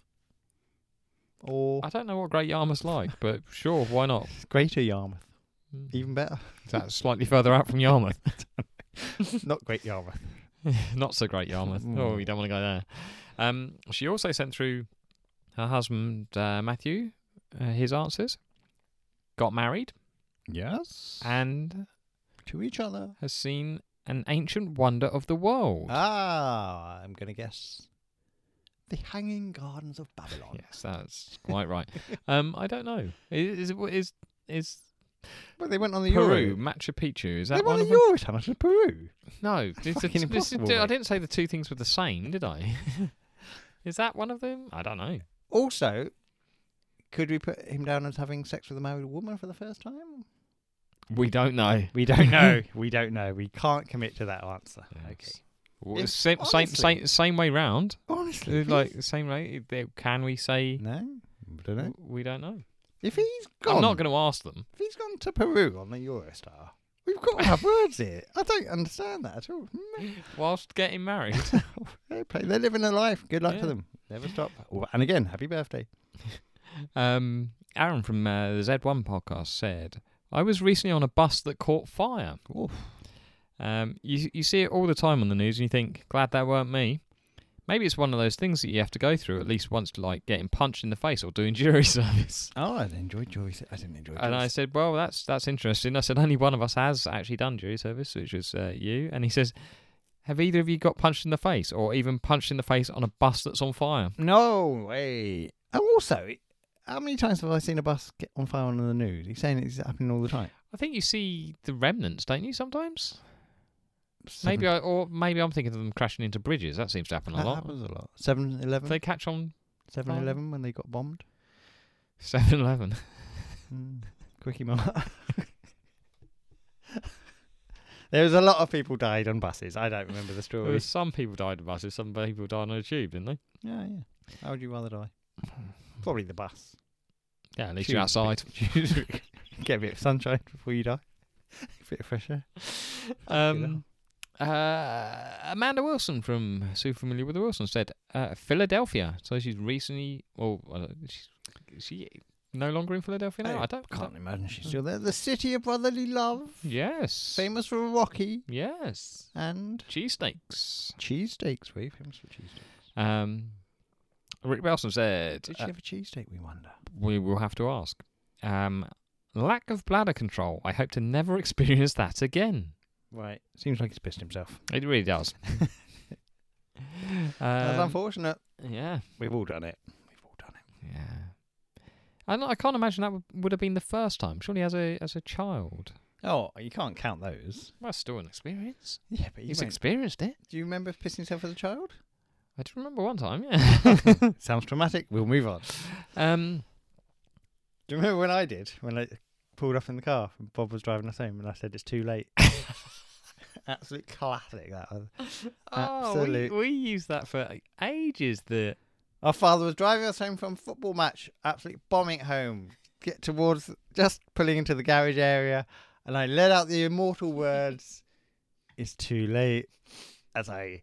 Or I don't know what Great Yarmouth's like, but sure, why not? Greater Yarmouth. Even better. Is that slightly further out from Yarmouth? Not Great Yarmouth. Not so great Yarmouth. Oh, you don't want to go there. She also sent through her husband, Matthew, his answers. Got married Yes. and To each other. has seen an ancient wonder of the world. Ah, I'm going to guess. The Hanging Gardens of Babylon. Yes, that's quite right. I don't know. Is Well, they went on the Peru, Euro. Machu Picchu? Is They that won one the of them? Euro tunnel to Peru. No, Fucking impossible, I mate. didn't say the two things were the same, did I? Is that one of them? I don't know. Also, could we put him down as having sex with a married woman for the first time? We don't know. We don't know. We don't know. We can't commit to that answer. Okay. Well, If- same way round. Honestly. Like the same way. Can we say No? I don't know. we don't know? If he's gone, I'm not going to ask them. if he's gone to Peru on the Eurostar, we've got to have words here. I don't understand that at all. Whilst getting married. They're living a life. Good luck Yeah. to them. Never stop. Oh, and again, happy birthday. Aaron from the Z1 podcast said, "I was recently on a bus that caught fire." Oof. You see it all the time on the news and you think, glad that weren't me. Maybe it's one of those things that you have to go through at least once, like getting punched in the face or doing jury service. Oh, I enjoyed Joyce. I didn't enjoy Joyce. And I said, well, that's interesting. I said, only one of us has actually done jury service, which was you. And he says, have either of you got punched in the face or even punched in the face on a bus that's on fire? No way. And also, how many times have I seen a bus get on fire on the news? He's saying it's happening all the time. I think you see the remnants, don't you, sometimes? Seven- Maybe I'm thinking of them crashing into bridges. That seems to happen a that lot. happens a lot. 7-Eleven? They catch on 7-Eleven when they got bombed? 7-Eleven. Quickie Mart. There was a lot of people died on buses. I don't remember the There story. was some people died on buses, some people died on a tube, didn't they? Yeah. How would you rather die? Probably the bus. Yeah, at least Choose you're a outside. Get a bit of sunshine before you die. A bit of fresh air. Amanda Wilson from Super Familiar with the Wilsons said Philadelphia. So she's recently, she no longer in Philadelphia now? I can't imagine she's still there. The city of brotherly love. Yes. Famous for Rocky Yes. and Cheesesteaks. cheesesteaks. Very famous for cheesesteaks. Rick Belson said, Did she have a cheesesteak, we wonder? we will have to ask. Lack of bladder control. I hope to never experience that again. Right. Seems like he's pissed himself. It really does. That's unfortunate. Yeah. We've all done it. Yeah. I can't imagine that would have been the first time. Surely as a child. Oh, you can't count those. Well, it's still an experience. Yeah, but He's experienced it. Do you remember pissing yourself as a child? I do remember one time, yeah. Sounds traumatic. We'll move on. Do you remember when I did? When I pulled off in the car and Bob was driving us home and I said it's too late. Absolute classic, that one. Absolute. We used that for ages. Our father was driving us home from a football match, absolutely bombing it home. Get towards, just pulling into the garage area, and I let out the immortal words, "It's too late," as I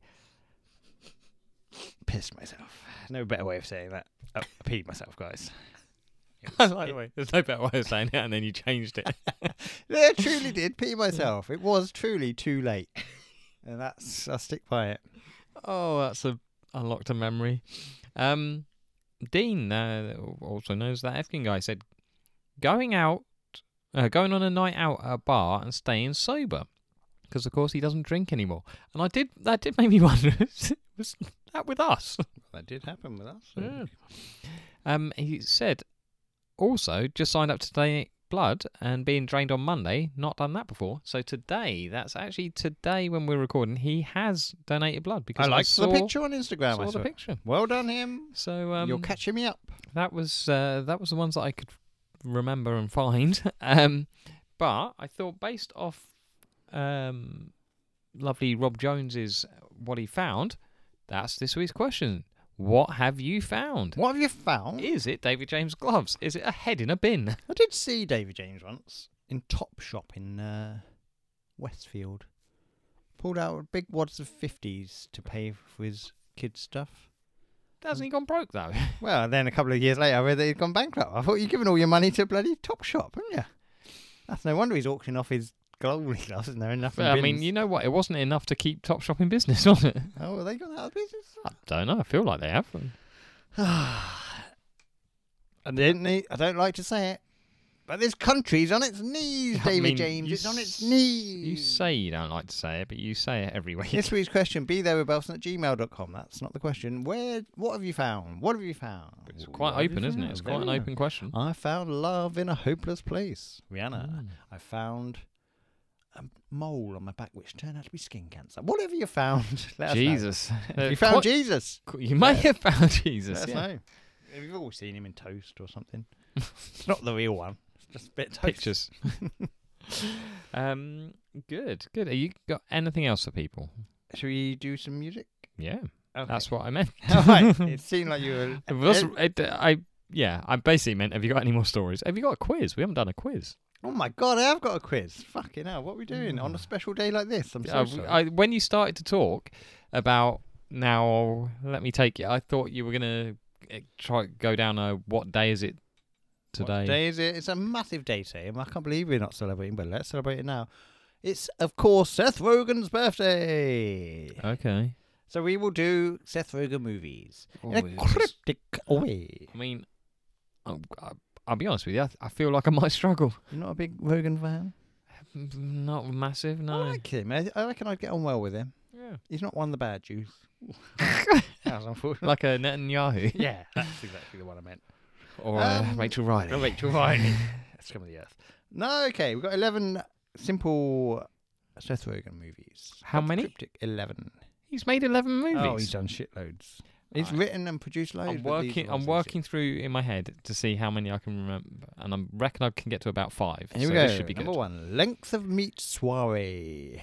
pissed myself. No better way of saying that. I peed myself, guys. I like the way. There's no better way of saying it, and then you changed it. I truly did pee myself. It was truly too late. And I'll stick by it. Oh, that's unlocked a memory. Dean, also known as that Efkin guy, said going on a night out at a bar and staying sober, because of course he doesn't drink anymore. And that did make me wonder, was that with us? That did happen with us. Yeah. He said also just signed up to donate blood and being drained on Monday. Not done that before. So today, that's actually today when we're recording, he has donated blood because I liked the picture on Instagram. Saw the picture. Well done, him. So you're catching me up. That was the ones that I could remember and find. But I thought, based off lovely Rob Jones's what he found, that's this week's question. What have you found? What have you found? Is it David James gloves? Is it a head in a bin? I did see David James once in Topshop in Westfield. Pulled out big wads of 50s to pay for his kids' stuff. Hasn't he gone broke, though? Well, then a couple of years later, I read that he'd gone bankrupt. I thought you'd given all your money to bloody Topshop, haven't you? That's no wonder he's auctioning off his gloves, isn't there? Enough Well, I mean, you know what? It wasn't enough to keep Topshop in business, was it? Oh, have they gone out of business? I don't know. I feel like they have. And I don't like to say it, but this country's on its knees, I David mean, James. you It's on its knees. You say you don't like to say it, but you say it every week. This week's question, be there with Belson@gmail.com. That's not the question. What have you found? What have you found? It's quite What have open, you isn't it? found? It's quite an Very open question. I found love in a hopeless place. Rihanna. Mm. I found a mole on my back which turned out to be skin cancer. Whatever you found, let us know. Jesus. You found Jesus. You may have found Jesus. Let us Yeah. know. We've all seen him in Toast or something. It's not the real one. It's just a bit of Toast. Pictures. Good. Have you got anything else for people? Shall we do some music? Yeah, Okay. that's what I meant. All right. It seemed like you were... I basically meant, have you got any more stories? Have you got a quiz? We haven't done a quiz. Oh my God, I have got a quiz. Fucking hell, what are we doing on a special day like this? I'm so sorry. When you started to talk about now, let me take it, I thought you were going to go down what day is it today? What day is it? It's a massive day today. I can't believe we're not celebrating, but let's celebrate it now. It's, of course, Seth Rogen's birthday. Okay. So we will do Seth Rogen movies in a it's- cryptic way. I mean, I'll be honest with you, I feel like I might struggle. You're not a big Rogen fan? Not massive, no. I like him. I reckon I'd get on well with him. Yeah. He's not one of the bad Jews. That's unfortunate. Like a Netanyahu. Yeah, that's exactly the one I meant. Or Rachel Riley. Oh, Rachel Riley. Scum of the earth. No, okay. We've got 11 simple Seth Rogen movies. How many? Cryptic 11. He's made 11 movies. Oh, he's done shitloads. He's Right. written and produced loads. I'm working through in my head to see how many I can remember, and I reckon I can get to about 5. Here so we go. This should be Number good. 1. Length of Meat Soiree.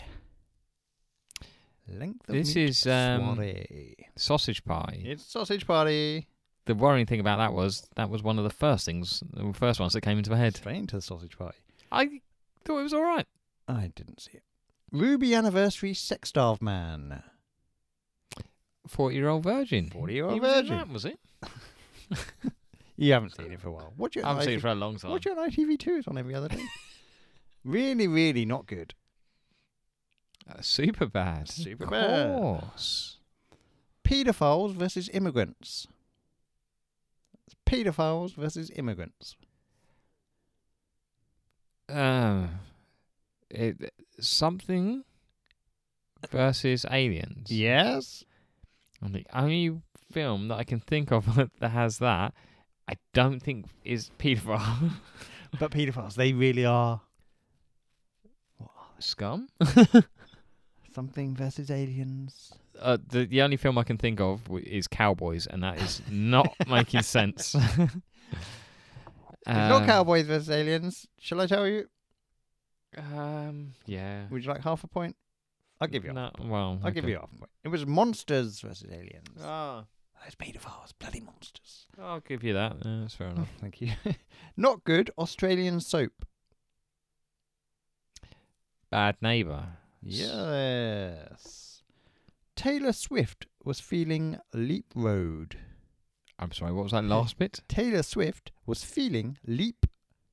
Length of This Meat is, Soiree. Sausage Pie. It's Sausage Party. The worrying thing about that was one of the first ones that came into my head. Straight into the Sausage Party. I thought it was all right. I didn't see it. Ruby Anniversary Sex Starved Man. 40-year-old virgin. 40-year-old He was in virgin. that, was it? You haven't seen it for a while. Watch it I on haven't seen it for a long time. Watch it on ITV2. It's on every other day. Really, really not good. Super bad. Super of bad. course. Paedophiles versus immigrants. Paedophiles versus immigrants. Something versus aliens. Yes. And the only film that I can think of that has that, I don't think is paedophile. But paedophiles, they really are. Scum. Something versus aliens. The only film I can think of is Cowboys, and that is not making sense. It's not Cowboys versus aliens. Shall I tell you? Yeah. Would you like half a point? I'll give you. No, well, I'll give you half a point. It was monsters versus aliens. Ah, Those paedophiles, bloody monsters. I'll give you that. That's fair enough. Thank you. Not good Australian soap. Bad Neighbour. Yes. Taylor Swift was feeling Leap Road. I'm sorry, what was that last bit? Taylor Swift was feeling Leap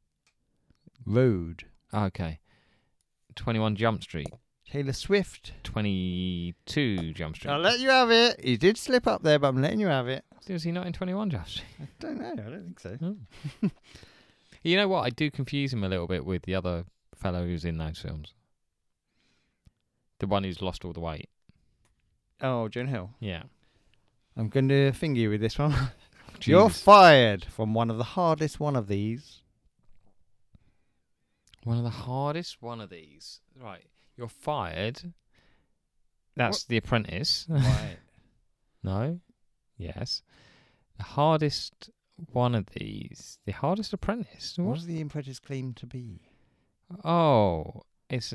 Road. Okay. 21 Jump Street. Taylor Swift. 22 Jump Street. I'll let you have it. He did slip up there, but I'm letting you have it. Is he not in 21 Jump Street? I don't know. I don't think so. Oh. You know what? I do confuse him a little bit with the other fellow who's in those films. The one who's lost all the weight. Oh, Jonah Hill. Yeah. I'm going to finger you with this one. You're Jesus. fired from one of the hardest one of these. One of the hardest one of these. Right. You're fired. That's The Apprentice. Right. No? Yes. The hardest one of these. The hardest apprentice. What does the apprentice claim to be? Oh, it's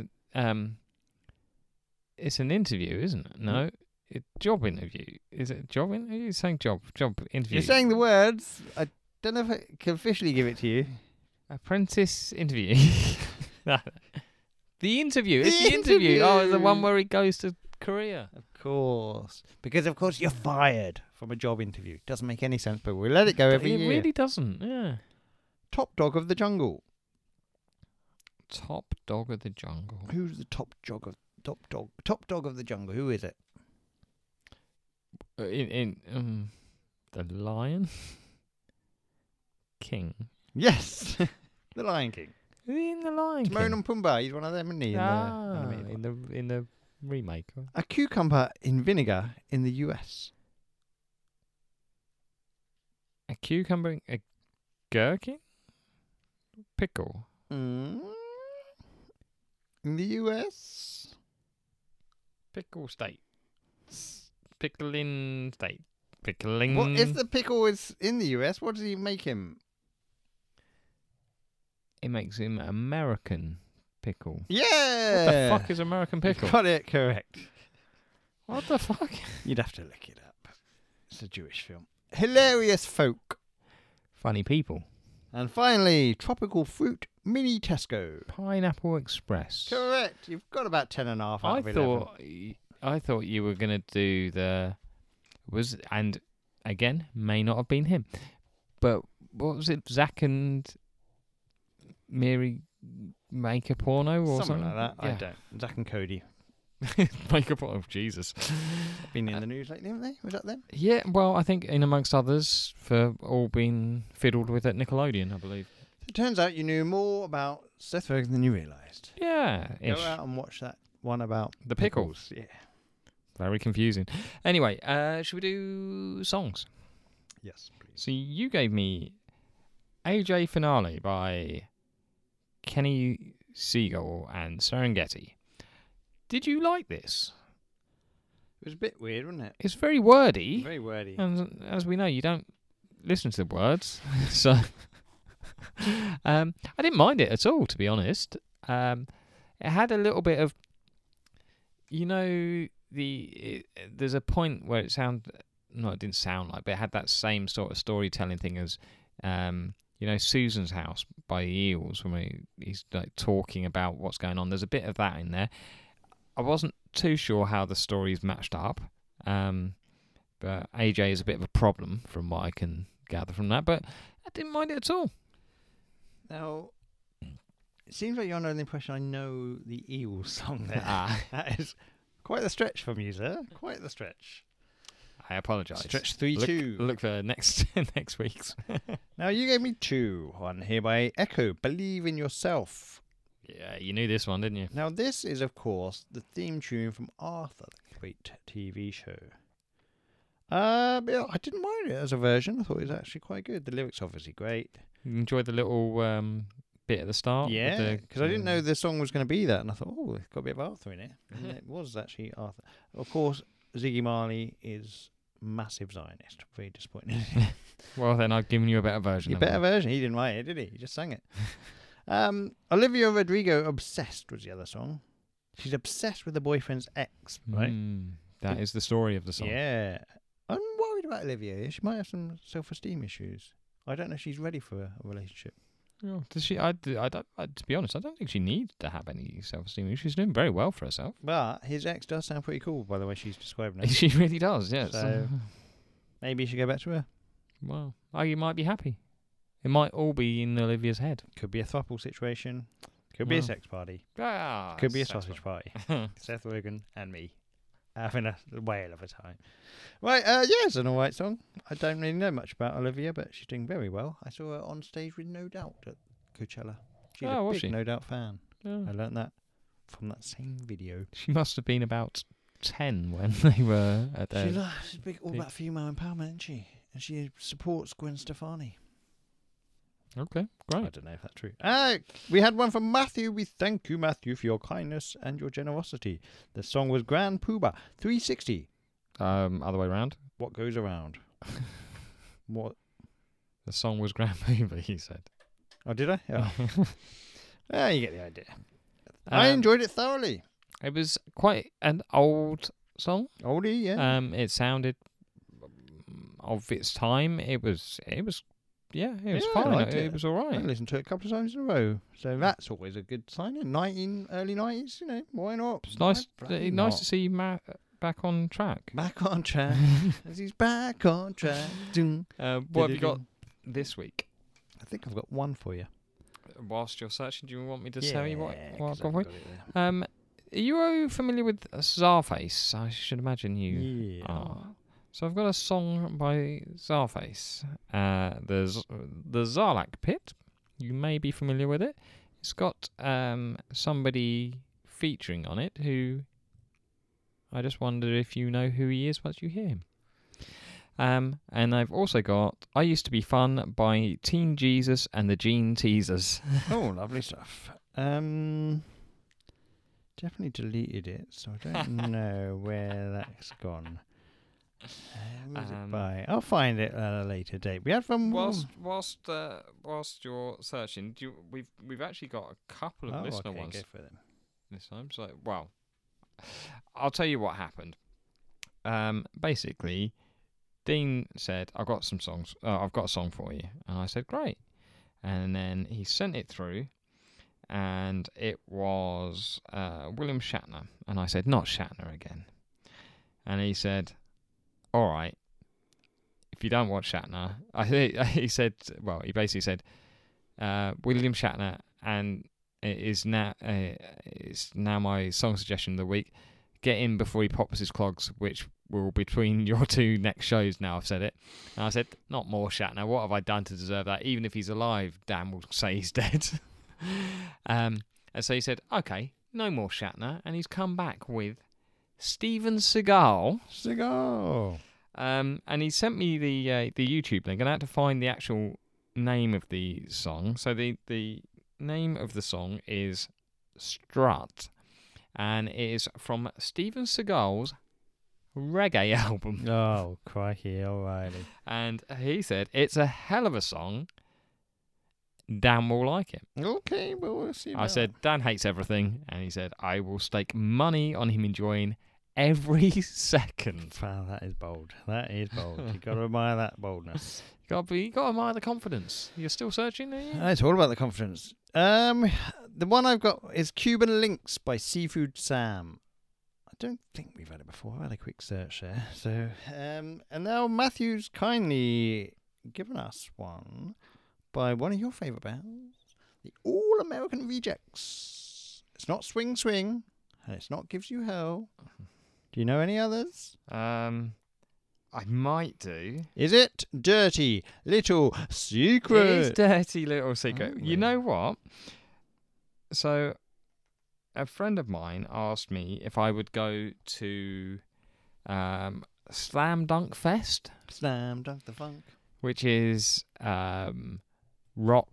an interview, isn't it? No, job interview. Is it job interview? You're saying job interview. You're saying the words. I don't know if I can officially give it to you. Apprentice interview. The interview. It's The the interview. Oh, the interview. one where he goes to Korea. Of course. Because, of course, you're fired from a job interview. Doesn't make any sense, but we let it go every It year. really doesn't. Yeah. Top dog of the jungle. Top dog of the jungle. Who's the top dog of the jungle? Who is it? The Lion King. Yes. The Lion King. In the Lion Timon King. and Pumbaa. He's one of them, isn't he? In the remake. A cucumber in vinegar in the US. A cucumber, a gherkin, pickle. In the US. Pickle state. Pickling state. Pickling. What if the pickle is in the US? What does he make him? It makes him American pickle. Yeah. What the fuck is American pickle? Got it correct. What the fuck? You'd have to look it up. It's a Jewish film. Hilarious folk. Funny people. And finally, tropical fruit mini Tesco. Pineapple Express. Correct. You've got about 10.5 out of 11. I thought you were gonna do and again may not have been him, but what was it? Zach and Mary make a porno or something like that. Yeah. I don't. Zach and Cody. Make a porno. Oh, Jesus. Been in the news lately, haven't they? Was that them? Yeah. Well, I think in amongst others for all being fiddled with at Nickelodeon, I believe. It turns out you knew more about Seth Rogen than you realised. Yeah. Go out and watch that one about The pickles. Yeah. Very confusing. Anyway, should we do songs? Yes, please. So you gave me AJ Finale by Kenny Siegel and Serengeti. Did you like this? It was a bit weird, wasn't it? It's very wordy. Very wordy. And as we know, you don't listen to the words. So I didn't mind it at all, to be honest. It had a little bit of, there's a point where it didn't sound like, but it had that same sort of storytelling thing as, Susan's House by the Eels, when he's like talking about what's going on. There's a bit of that in there. I wasn't too sure how the stories matched up, but AJ is a bit of a problem from what I can gather from that, but I didn't mind it at all. Now, it seems like you're under the impression I know the Eels song there. That is quite the stretch from you, sir. Quite the stretch. I apologise. Stretch 3-2. Look for next week's. Now, you gave me two. One here by Echo, Believe in Yourself. Yeah, you knew this one, didn't you? Now, this is, of course, the theme tune from Arthur, the great TV show. Yeah, I didn't mind it as a version. I thought it was actually quite good. The lyrics obviously great. You enjoyed the little bit at the start? Yeah, because I didn't know the song was going to be that, and I thought, oh, it's got a bit of Arthur in it. And it was actually Arthur. Of course, Ziggy Marley is massive Zionist. Very disappointing. Well, then I've given you a better version. A better version. He didn't write it, did he? He just sang it. Olivia Rodrigo, Obsessed was the other song. She's obsessed with her boyfriend's ex, right? That is the story of the song. Yeah. I'm worried about Olivia. She might have some self-esteem issues. I don't know if she's ready for a relationship. Oh, does she? To be honest, I don't think she needs to have any self-esteem issues. She's doing very well for herself. But his ex does sound pretty cool, by the way she's describing it. She really does, yes. So maybe you should go back to her. Well, you might be happy. It might all be in Olivia's head. Could be a throuple situation. Could be a sex party. Could be a sausage party. Seth Rogen and me having a whale of a time. Right, yeah, it's an alright song. I don't really know much about Olivia, but she's doing very well. I saw her on stage with No Doubt at Coachella. She's a big No Doubt fan. Oh. I learnt that from that same video. She must have been about 10 when they were at their... She's big, all about female empowerment, isn't she? And she supports Gwen Stefani. Okay, great. I don't know if that's true. We had one from Matthew. We thank you, Matthew, for your kindness and your generosity. The song was Grand Poobah 360. Other way around. What goes around? What? The song was Grand Poobah, he said. Oh, did I? Oh. You get the idea. I enjoyed it thoroughly. It was quite an old song. Oldie, yeah. It sounded of its time. It was fine. It was all I right. listened to it a couple of times in a row, so that's always a good sign. Early 90s, why not? It's nice. Why bloody Nice not? to see Matt back on track. Back on track, as he's back on track. Dun. What have you got this week? I think I've got one for you. Whilst you're searching, do you want me to tell you what 'cause I've got for you? got it there. Are you familiar with Czarface? I should imagine you Yeah. are. So I've got a song by Czarface. There's the Zarlak Pit. You may be familiar with it. It's got somebody featuring on it who I just wonder if you know who he is once you hear him. And I've also got I Used to Be Fun by Teen Jesus and the Gene Teasers. Oh, lovely stuff. Definitely deleted it, so I don't know where that's gone. Who's it by? I'll find it at a later date. We had from Whilst you're searching, we've actually got a couple of listener okay, ones go for them. this time. So, well, I'll tell you what happened. Basically, Dean said, "I've got some songs. I've got a song for you," and I said, "Great." And then he sent it through, and it was William Shatner, and I said, "Not Shatner again." And he said, "All right, if you don't watch Shatner," he said, well, he basically said, William Shatner, and it is now my song suggestion of the week. Get in before he pops his clogs, which will between your two next shows. Now I've said it, and I said, "Not more Shatner. What have I done to deserve that? Even if he's alive, Dan will say he's dead." And so he said, "Okay, no more Shatner," and he's come back with Steven Seagal. Cigar. And he sent me the YouTube link, and I had to find the actual name of the song. So the name of the song is Strut, and it is from Steven Seagal's reggae album. Oh, crikey, O'Reilly. And he said it's a hell of a song. Dan will like it. Okay, well, we'll see. I said Dan hates everything, and he said I will stake money on him enjoying every second. Wow, that is bold. That is bold. You've got to admire that boldness. You got to admire the confidence. You're still searching, are you? It's all about the confidence. The one I've got is Cuban Links by Seafood Sam. I don't think we've had it before. I had a quick search there. So, and now Matthew's kindly given us one by one of your favourite bands, the All American Rejects. It's not Swing Swing, and it's not Gives You Hell. Do you know any others? I might do. Is it Dirty Little Secret? It is Dirty Little Secret. Oh, You know what? So, a friend of mine asked me if I would go to Slam Dunk Fest, Slam Dunk the Funk. which is rock,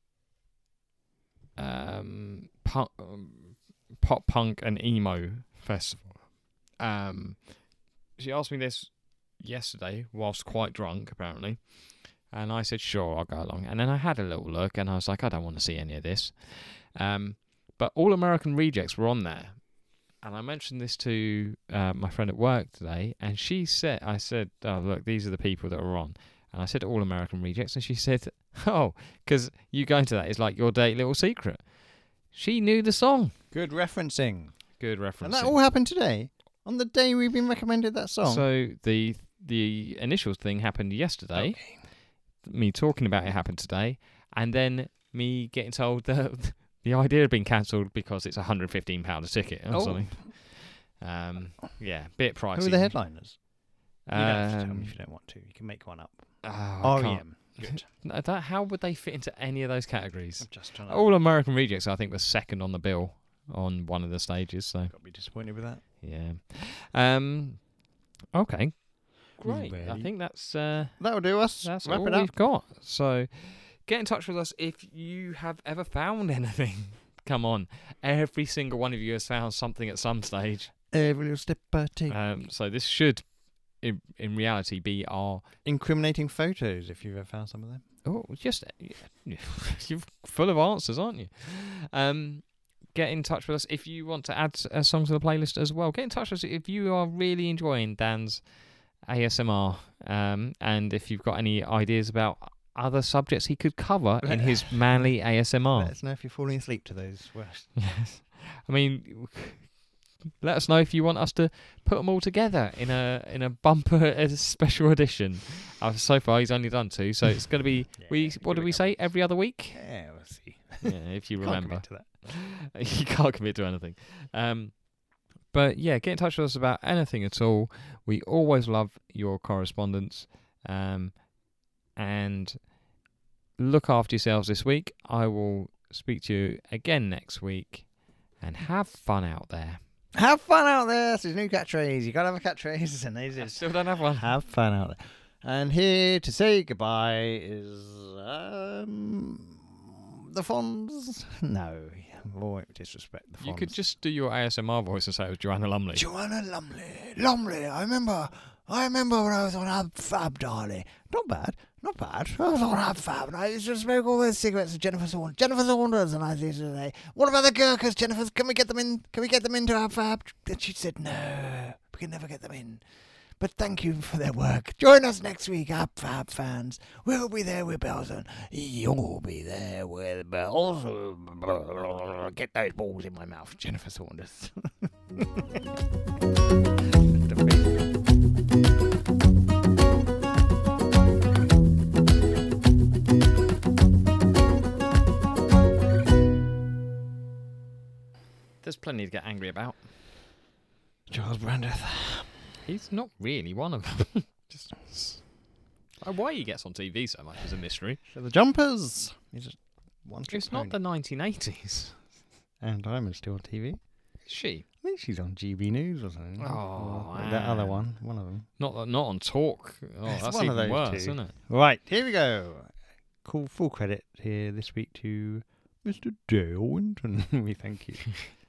pop punk and emo festival. She asked me this yesterday whilst quite drunk, apparently, and I said sure, I'll go along. And then I had a little look, and I was like, I don't want to see any of this. But All American Rejects were on there, and I mentioned this to my friend at work today, and I said, oh look, these are the people that are on. And I said All American Rejects, and she said, oh, because you going to that is like your dirty little secret. She knew the song. Good referencing. Good reference. And that all happened today, on the day we've been recommended that song. So the initial thing happened yesterday. Okay. Me talking about it happened today, and then me getting told that the idea had been cancelled because it's £115 a ticket or something. Yeah, bit pricey. Who are the headliners? You don't have to tell me Um, if you don't want to. You can make one up. I can't- R.E.M. Good. How would they fit into any of those categories? I'm just trying to... All American Rejects, I think, was second on the bill on one of the stages. So Got to be disappointed with that. yeah. Okay. Great. I Ready? think that's That'll do us. that's Wrap all it up. we've got. So get in touch with us if you have ever found anything. Come on. Every single one of you has found something at some stage. Every little step I take. So this should, in reality, be our... Incriminating photos, if you've ever found some of them. Oh, just... You're full of answers, aren't you? Get in touch with us if you want to add a song to the playlist as well. Get in touch with us if you are really enjoying Dan's ASMR, and if you've got any ideas about other subjects he could cover in his manly ASMR. Let us know if you're falling asleep to those words. Yes. I mean, let us know if you want us to put them all together in a bumper as a special edition. So far, he's only done 2, so it's going to be. What did we say? Every other week? Yeah, we'll see. Yeah, if you remember. Can't commit to that. You can't commit to anything. But yeah, get in touch with us about anything at all. We always love your correspondence. And look after yourselves this week. I will speak to you again next week. And have fun out there. Have fun out there. That's his new catchphrase. You gotta have a catchphrase. And I still don't have one. Have fun out there. And here to say goodbye is the Fonz. No, won't disrespect the Fonz. You could just do your ASMR voice and say it was Joanna Lumley. Joanna Lumley. I remember when I was on Fab, darling. Not bad. I was on Fab, and I used to smoke all those cigarettes with Jennifer Saunders, and I used to say, "What about the Gurkhas, Jennifer? Can we get them in? Can we get them into our Fab?" And she said, "No, we can never get them in. But thank you for their work. Join us next week, our Fab fans. We'll be there with Belson. You'll be there with Belson. Get those balls in my mouth, Jennifer Saunders." There's plenty to get angry about. Charles Brandreth. He's not really one of them. Why he gets on TV so much is a mystery. So the Jumpers. He's just one. It's not the 1980s. Anne Diamond's still on TV. Is she? I think she's on GB News or something. Oh, or that other one of them. Not on Talk. Oh, It's that's one of even those worse, two. isn't it? Right, here we go. Cool, full credit here this week to Mr. Dale Winton. We thank you.